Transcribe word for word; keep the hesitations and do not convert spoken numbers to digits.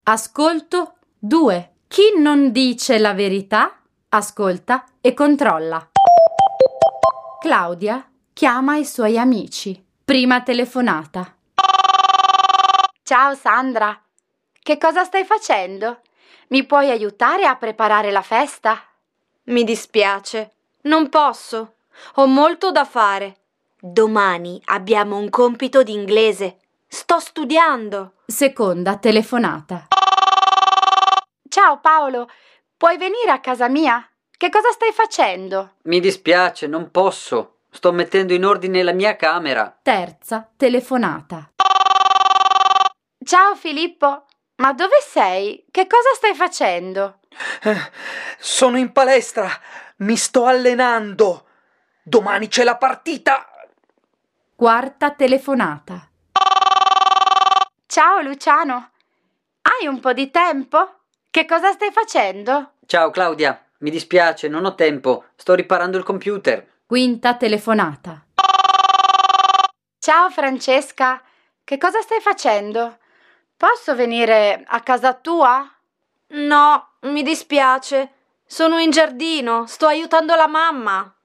Ascolto due. Chi non dice la verità, ascolta e controlla. Claudia chiama i suoi amici. Prima telefonata. Ciao Sandra, che cosa stai facendo? Mi puoi aiutare a preparare la festa? Mi dispiace, non posso. Ho molto da fare. Domani abbiamo un compito di inglese. Sto studiando. Seconda telefonata. Ciao Paolo, puoi venire a casa mia? Che cosa stai facendo? Mi dispiace, non posso. Sto mettendo in ordine la mia camera. Terza telefonata. Ciao Filippo, ma dove sei? Che cosa stai facendo? Eh, sono in palestra, mi sto allenando. Domani c'è la partita. Quarta telefonata. Ciao Luciano, hai un po' di tempo? Che cosa stai facendo? Ciao Claudia, mi dispiace, non ho tempo. Sto riparando il computer. Quinta telefonata. Ciao Francesca, che cosa stai facendo? Posso venire a casa tua? No, mi dispiace. Sono in giardino, sto aiutando la mamma.